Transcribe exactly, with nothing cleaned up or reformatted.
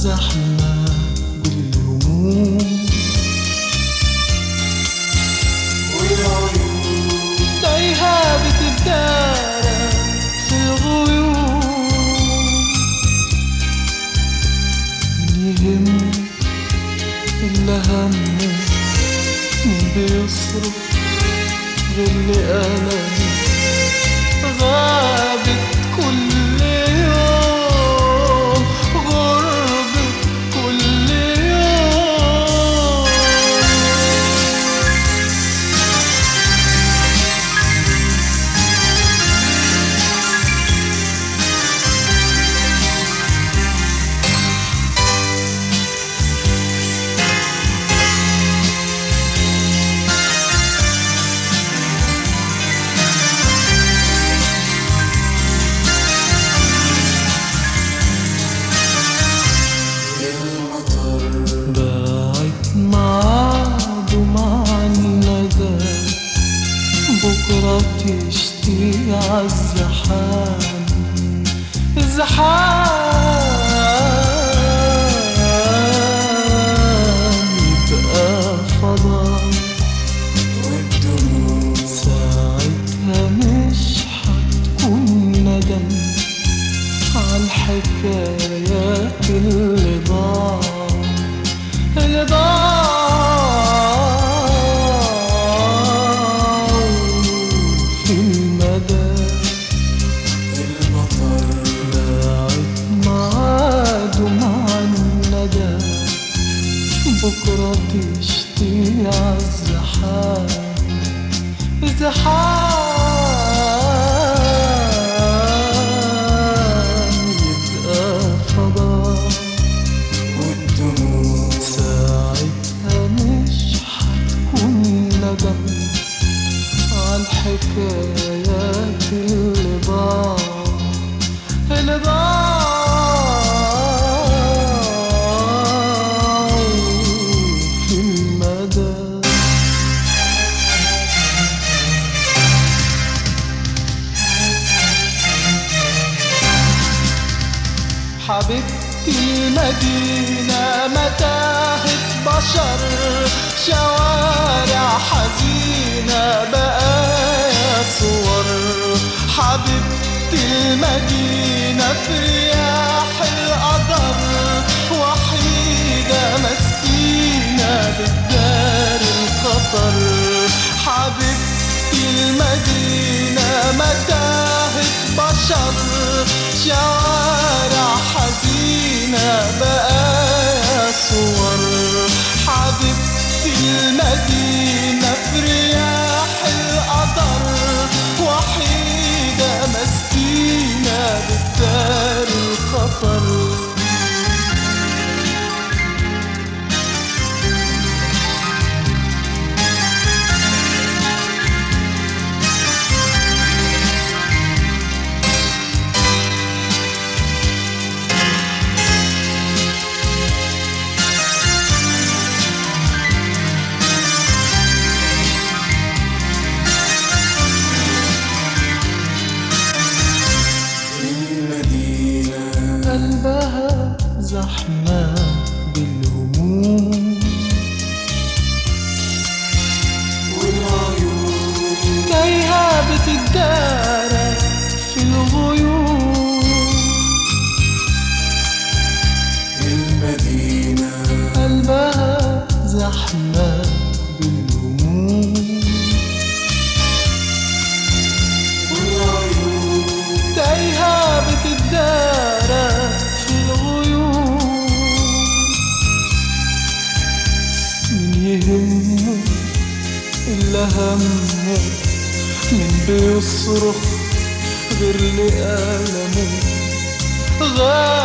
زحمة بالهموم والعيون تايهة بتتدارى في الغيوم. مين يهمه إلا همه، مين بيصرف غير لألمه. غابت كل يوم غربة كل يوم. بكرة تشتي عالزحام، الزحام يبقى فضاء، والدموع ساعتها مش هتكون ندم عالحكايات اللي ضاع اللي ضاع بكرة تشتي عالزحام، الزحام يبقى فضاء، والدموع ساعتها مش هتكون ندم عالحكايات اللي ضاع اللي ضاع حبيبتي المدينة متاهة بشر، شوارع حزينة بقايا صور. حبيبتي المدينة في رياح القدر، وحيدة مسكينة بتدار الخطر. حبيبتي المدينة متاهة بشر، شوارع حزينة بقايا صور. حبيبتي المدينة في رياح القدر، وحيدة مسكينة بتدار الخطر. قلبها زحمة بالهموم، والعيون تايهة بتتدارى في الغيوم. المدينة قلبها زحمة بالهموم، والعيون تايهة بتتدارى في الغيوم. مين يهمه إلا همه، مين بيصرخ غير لألمه.